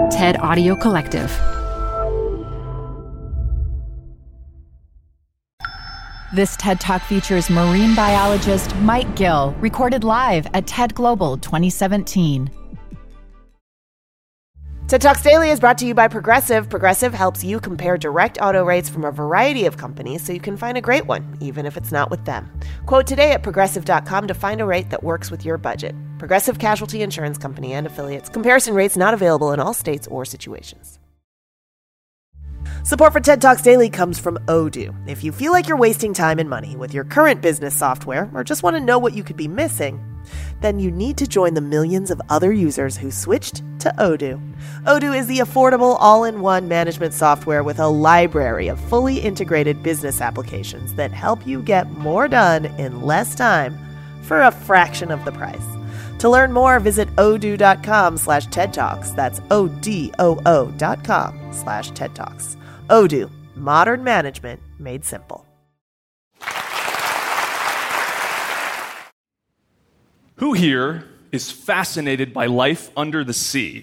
TED Audio Collective. This TED Talk features marine biologist Mike Gill, recorded live at TED Global 2017. TED Talks Daily is brought to you by Progressive. Progressive helps you compare direct auto rates from a variety of companies so you can find a great one, even if it's not with them. Quote today at Progressive.com to find a rate that works with your budget. Progressive Casualty Insurance Company and Affiliates. Comparison rates not available in all states or situations. Support for TED Talks Daily comes from Odoo. If you feel like you're wasting time and money with your current business software or just want to know what you could be missing, then you need to join the millions of other users who switched to Odoo. Odoo is the affordable all-in-one management software with a library of fully integrated business applications that help you get more done in less time for a fraction of the price. To learn more, visit odoo.com/TED Talks. That's ODOO.com/TED Talks. Odoo, modern management made simple. Who here is fascinated by life under the sea?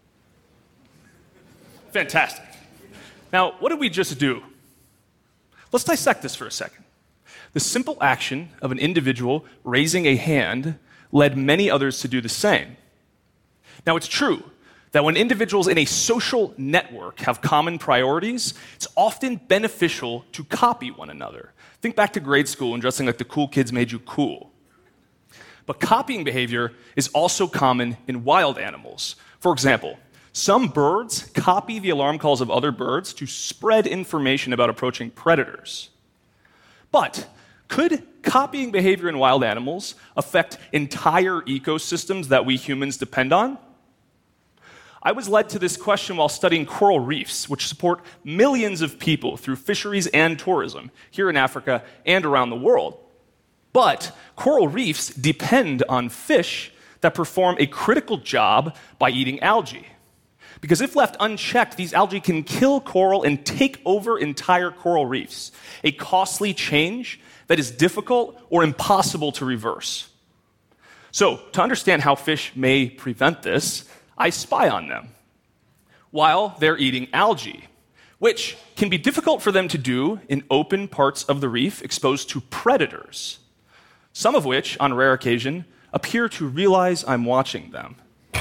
Fantastic. Now, what did we just do? Let's dissect this for a second. The simple action of an individual raising a hand led many others to do the same. Now, it's true that when individuals in a social network have common priorities, it's often beneficial to copy one another. Think back to grade school and dressing like the cool kids made you cool. But copying behavior is also common in wild animals. For example, some birds copy the alarm calls of other birds to spread information about approaching predators. But could copying behavior in wild animals affect entire ecosystems that we humans depend on? I was led to this question while studying coral reefs, which support millions of people through fisheries and tourism here in Africa and around the world. But coral reefs depend on fish that perform a critical job by eating algae. Because if left unchecked, these algae can kill coral and take over entire coral reefs, a costly change that is difficult or impossible to reverse. So, to understand how fish may prevent this, I spy on them while they're eating algae, which can be difficult for them to do in open parts of the reef exposed to predators, some of which, on rare occasion, appear to realize I'm watching them.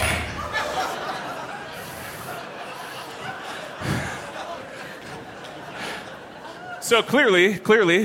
So clearly,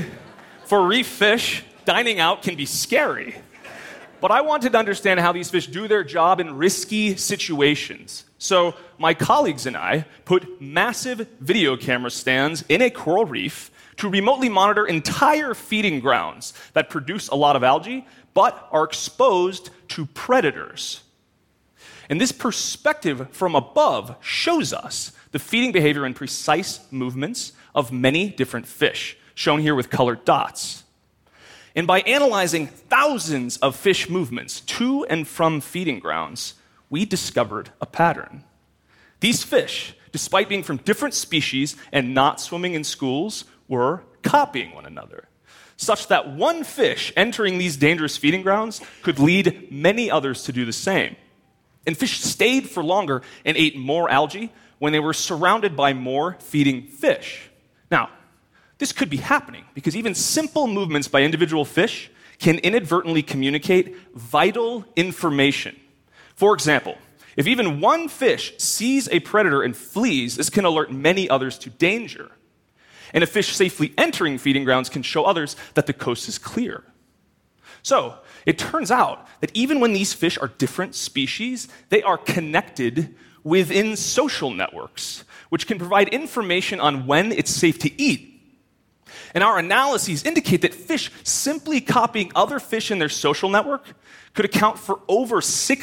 for reef fish, dining out can be scary. But I wanted to understand how these fish do their job in risky situations. So my colleagues and I put massive video camera stands in a coral reef to remotely monitor entire feeding grounds that produce a lot of algae, but are exposed to predators. And this perspective from above shows us the feeding behavior and precise movements of many different fish, shown here with colored dots. And by analyzing thousands of fish movements to and from feeding grounds, we discovered a pattern. These fish, despite being from different species and not swimming in schools, were copying one another, such that one fish entering these dangerous feeding grounds could lead many others to do the same. And fish stayed for longer and ate more algae when they were surrounded by more feeding fish. Now, this could be happening because even simple movements by individual fish can inadvertently communicate vital information. For example, if even one fish sees a predator and flees, this can alert many others to danger. And a fish safely entering feeding grounds can show others that the coast is clear. So, it turns out that even when these fish are different species, they are connected within social networks, which can provide information on when it's safe to eat. And our analyses indicate that fish simply copying other fish in their social network could account for over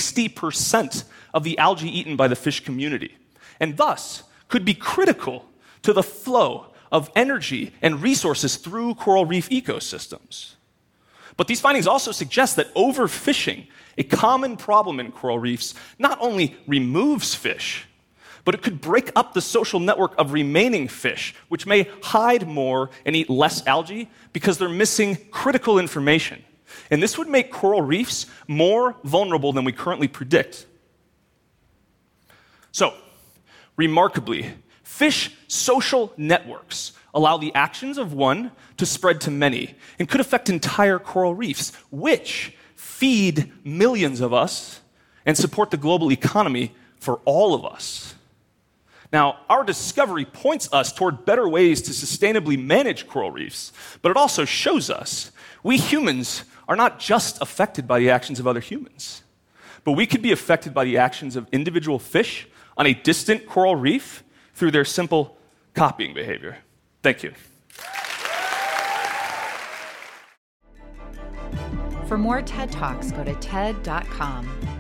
60% of the algae eaten by the fish community, and thus could be critical to the flow of energy and resources through coral reef ecosystems. But these findings also suggest that overfishing, a common problem in coral reefs, not only removes fish, but it could break up the social network of remaining fish, which may hide more and eat less algae because they're missing critical information. And this would make coral reefs more vulnerable than we currently predict. So, Remarkably, fish social networks allow the actions of one to spread to many and could affect entire coral reefs, which feed millions of us and support the global economy for all of us. Now, our discovery points us toward better ways to sustainably manage coral reefs, but it also shows us we humans are not just affected by the actions of other humans, but we could be affected by the actions of individual fish on a distant coral reef through their simple copying behavior. Thank you. For more TED Talks, go to TED.com.